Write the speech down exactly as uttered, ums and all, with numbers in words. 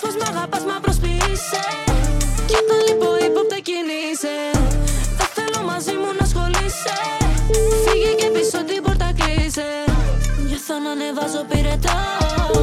πως μ' αγαπάς μα προσποιείσαι. Κι όταν λείπω ύποπτα κινείσαι. Δεν θέλω μαζί μου να ασχολείσαι. Φύγε και πίσω την πόρτα κλείσε. Νιώθω να ανεβάζω πυρετό.